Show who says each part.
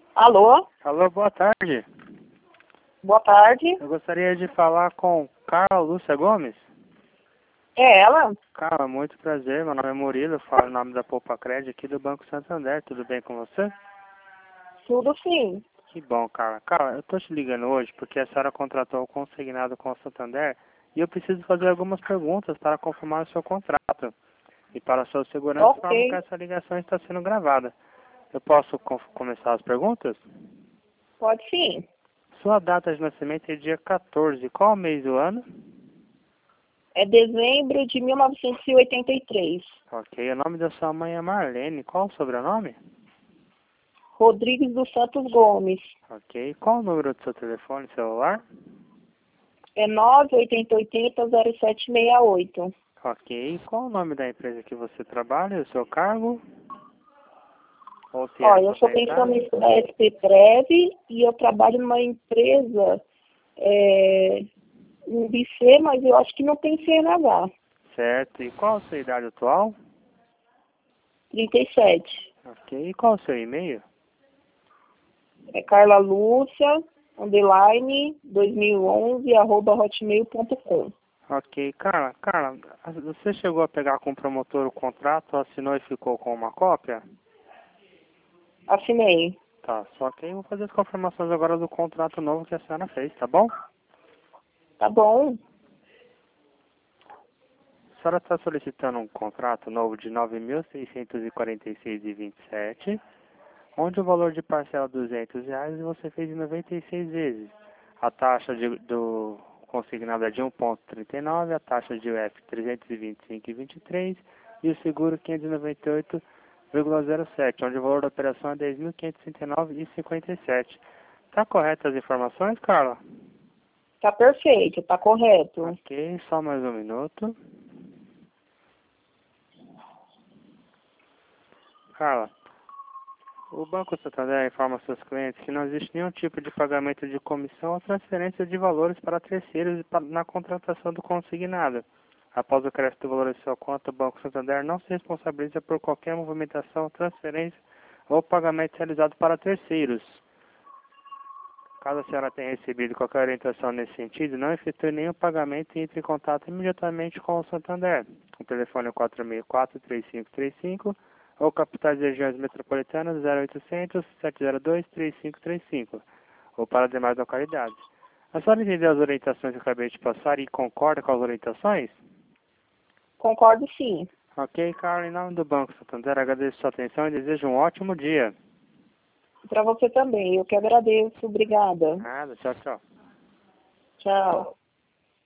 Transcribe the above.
Speaker 1: Alô,
Speaker 2: Alô, boa tarde.
Speaker 1: boa tarde.
Speaker 2: Eu gostaria de falar com Carla Lúcia Gomes.
Speaker 1: É ela?
Speaker 2: Carla, muito prazer. Meu nome é Murilo, eu falo em nome da Poupa Crédito aqui do Banco Santander. Tudo bem com você?
Speaker 1: Tudo sim.
Speaker 2: Que bom, Carla. Carla, eu tô te ligando hoje porque a senhora contratou o consignado com o Santander e eu preciso fazer algumas perguntas para confirmar o seu contrato. E para a sua segurança, informo que
Speaker 1: Ok,
Speaker 2: essa ligação está sendo gravada. Eu posso começar as perguntas?
Speaker 1: pode sim.
Speaker 2: Sua data de nascimento é dia 14. Qual o mês do ano?
Speaker 1: É dezembro de 1983.
Speaker 2: Ok, o nome da sua mãe é Marlene. Qual o sobrenome?
Speaker 1: Rodrigues dos Santos Gomes.
Speaker 2: Ok, qual o número do seu telefone celular?
Speaker 1: É 980800768.
Speaker 2: Ok, qual o nome da empresa que você trabalha e o seu cargo? Ou se é
Speaker 1: Ó, eu sou
Speaker 2: aposentado?
Speaker 1: pensionista da SP Prev e eu trabalho numa empresa, um BC, mas eu acho que não tem CNH.
Speaker 2: Certo, e qual a sua idade atual?
Speaker 1: 37.
Speaker 2: Ok, e qual o seu e-mail?
Speaker 1: É Carla Lúcia, underline, 2011, @hotmail.com.
Speaker 2: Ok, Carla, você chegou a pegar com o promotor o contrato, assinou e ficou com uma cópia?
Speaker 1: Assinei.
Speaker 2: Tá, só que eu vou fazer as confirmações agora do contrato novo que a senhora fez, tá bom?
Speaker 1: Tá bom?
Speaker 2: A senhora está solicitando um contrato novo de 9.646,27, onde o valor de parcela é R$ 200 e você fez em 96 vezes. A taxa do consignado é de 1,39, a taxa de UF 325,23 e o seguro 598,07, onde o valor da operação é 10.569,57. Tá corretas as informações, Carla?
Speaker 1: Tá perfeito, tá correto.
Speaker 2: Ok, só mais um minuto. Carla, o Banco Santander informa seus clientes que não existe nenhum tipo de pagamento de comissão ou transferência de valores para terceiros na contratação do consignado. Após o crédito do valor em sua conta, o Banco Santander não se responsabiliza por qualquer movimentação, transferência ou pagamento realizado para terceiros. Caso a senhora tenha recebido qualquer orientação nesse sentido, não efetue nenhum pagamento e entre em contato imediatamente com o Santander. O telefone é 464-3535 ou capitais e regiões metropolitanas 0800-702-3535 ou para demais localidades. A senhora entendeu as orientações que eu acabei de passar e concorda com as orientações?
Speaker 1: Concordo sim.
Speaker 2: Ok, Carla, em nome do Banco Santander, agradeço sua atenção e desejo um ótimo dia.
Speaker 1: Para você também. Eu que agradeço. Obrigada.
Speaker 2: Nada, tchau, tchau.
Speaker 1: Tchau.